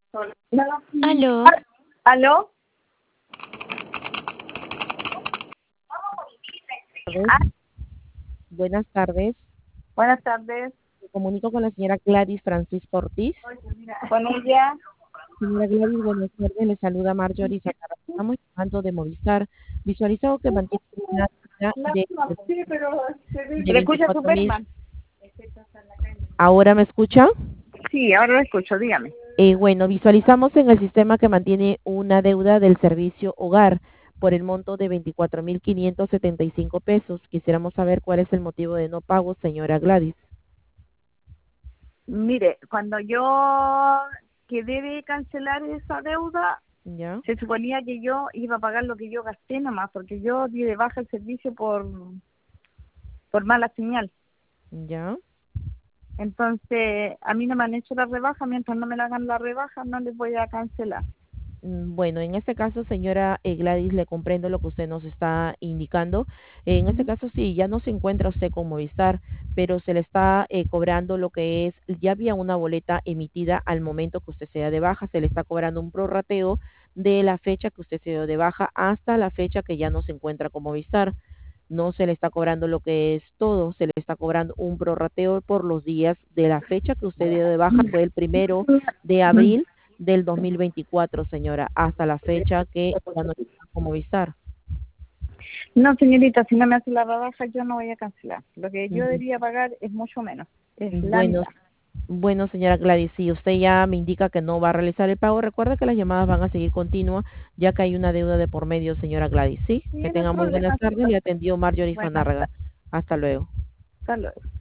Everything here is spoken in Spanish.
Aló, ¿Aló? Tardes. Ah, Buenas tardes. buenas tardes. Me comunico con la señora Gladys Francisco Ortiz. Con ella. Señora Gladys, buenas tardes. Le saluda Marjorie Zacarra. Estamos llamando de Movistar. Visualizado que mantiene una tasa Sí, pero de ¿le escucha 24.000. Superman? ¿Ahora me escucha? Sí, ahora lo escucho, dígame. Bueno, visualizamos en el sistema que mantiene una deuda del servicio hogar por el monto de 24.575 pesos. Quisiéramos saber cuál es el motivo de no pago, señora Gladys. Mire, cuando yo quedé de cancelar esa deuda, ¿Ya? se suponía que yo iba a pagar lo que yo gasté nomás, porque yo di de baja el servicio por mala señal. ¿Ya? Entonces, a mí no me han hecho la rebaja, mientras no me la hagan la rebaja, no les voy a cancelar. Bueno, en este caso, señora Gladys, le comprendo lo que usted nos está indicando. En este caso, sí, ya no se encuentra usted con Movistar, pero se le está cobrando lo que es, ya había una boleta emitida al momento que usted se da de baja, se le está cobrando un prorrateo de la fecha que usted se dio de baja hasta la fecha que ya no se encuentra con Movistar. No se le está cobrando lo que es todo, se le está cobrando un prorrateo por los días de la fecha que usted dio de baja, fue el 1 de abril del 2024, señora, hasta la fecha que ya no está con Movistar. No, señorita, si no me hace la rebaja, yo no voy a cancelar. Lo que yo Ujú. debía pagar es mucho menos, es la Bueno, mitad. bueno, señora Gladys, si usted ya me indica que no va a realizar el pago, recuerde que las llamadas van a seguir continuas, ya que hay una deuda de por medio, señora Gladys. Sí, Sí, que no hay tenga muy buenas problema, sí. tardes. Le atendió Marjorie Buenas Fanárraga. tardes. Hasta luego. Hasta luego.